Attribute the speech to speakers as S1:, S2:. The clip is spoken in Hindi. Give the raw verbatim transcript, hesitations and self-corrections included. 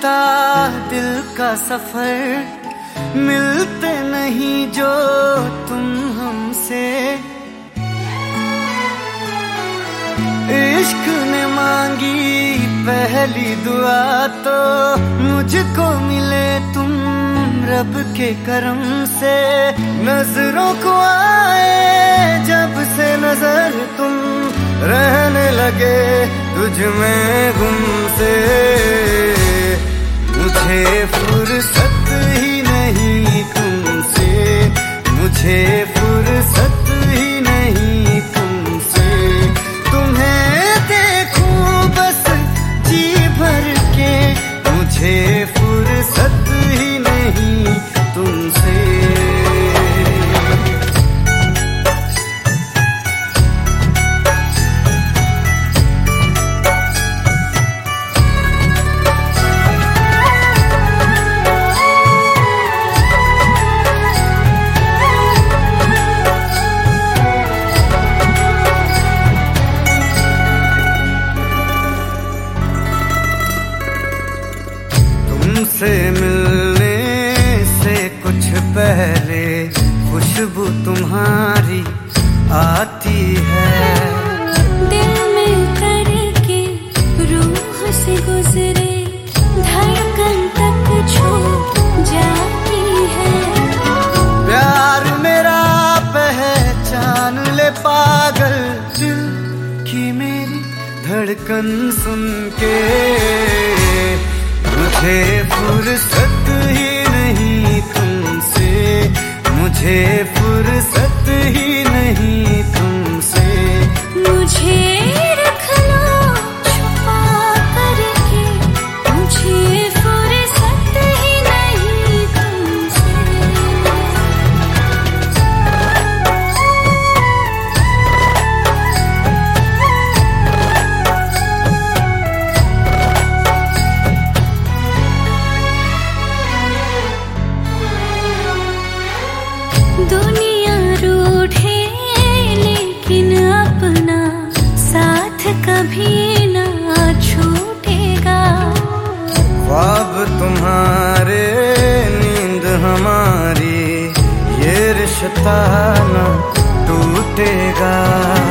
S1: चलता दिल का सफर, मिलते नहीं जो तुम हमसे। इश्क ने मांगी पहली दुआ तो मुझको मिले तुम रब के करम से। नजरों को आए जब से नजर तुम, रहने लगे तुझ में गुम से। मुझे फुर्सत ही नहीं तुमसे, मुझे फुर्सत ही नहीं तुमसे। तुम्हें देखूं बस जी भर के, मुझे फुर्सत ही नहीं तुमसे। तुमसे मिलने से कुछ पहले खुशबू तुम्हारी आती है।
S2: दिल में करके रूह से गुजरे धड़कन तक छू जाती है।
S1: प्यार मेरा पहचान ले पागल, दिल की मेरी धड़कन सुन के। मुझे फुर्सत ही नहीं तुमसे, मुझे फुर्सत ही नहीं तुमसे।
S2: मुझे रख लो छुपा करके, मुझे फुर्सत ही नहीं तुमसे। दुनिया रूठे लेकिन अपना साथ कभी ना छूटेगा।
S1: ख्वाब तुम्हारे नींद हमारी, ये रिश्ता न टूटेगा।